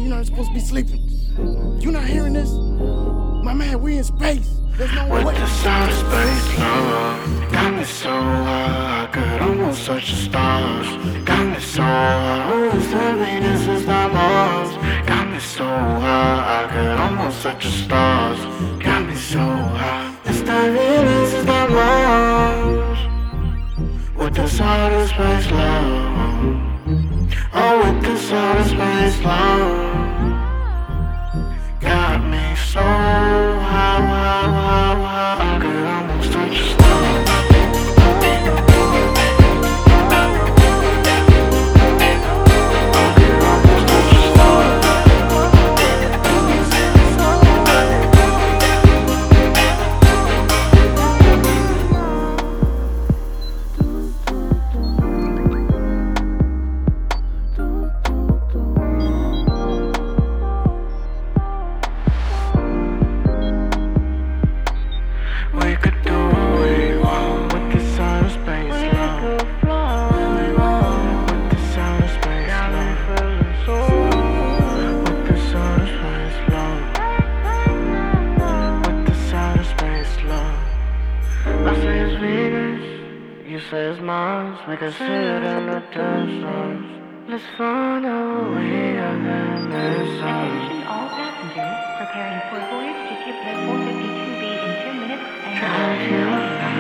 you're not supposed to be sleeping. You not hearing this? My man, we in space. There's no way. With this outer space love, got me so high, I could almost touch the stars. Got me so high, almost the Venus is not Mars. Got me so high, I could almost touch the stars. Got me so high, it's the Venus is not Mars. With this outer space love, oh, with this outer space love, got me so high, I could almost touch the stars. We could do what we want with this outer space love. With this outer space love. With this outer space love. With this outer space love. I say it's Venus, you say it's Mars. We can see it in the distance. Let's find out what we are in this house. Attention all passengers, preparing for voyage to Kipling 452B in 2 minutes and thank you for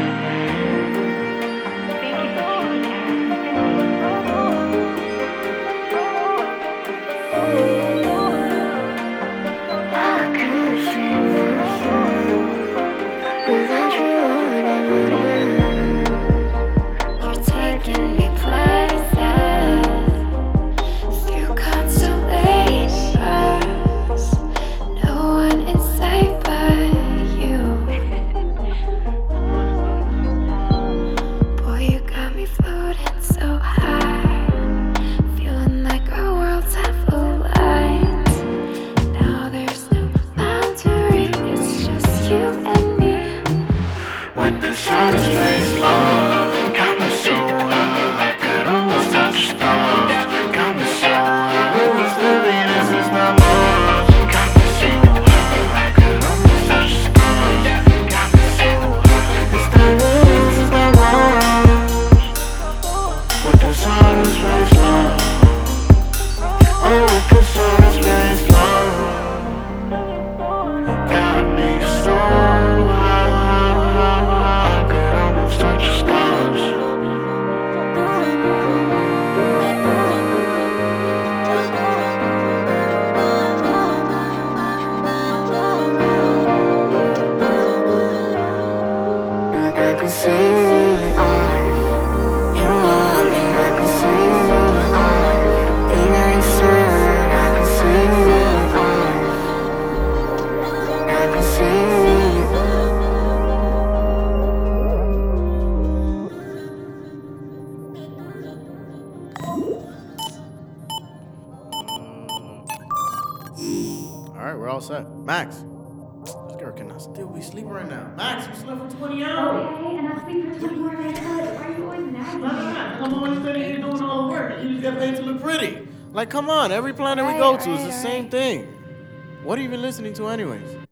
choosing I can't see this without you. You're taking me places, through constellations. No one in sight but you. Boy, you got me floating so high, feeling like our worlds have aligned. Now there's no boundary, it's just you and me. With this outer space love, got me so high, I could almost touch the stars. Got me so high, almost the Venus is not Mars. Got me so high, I could almost touch the stars. Got me so high, it's the Venus is not Mars. With this outer space love, oh, with this outer space love, got me so high, I could almost touch the stars. I can see it, you want me, I can see it, even you said I can see it, I can see it. All right, we're all set. Max, this girl cannot still be sleeping right now. Max, you slept for 20 hours. Okay, and I'll sleep for 20 more minutes. Why are you always nagging me? Come on, instead of you doing all the work, you just get paid to look pretty. Like, come on, every planet we go to is the same thing. What are you even listening to anyways?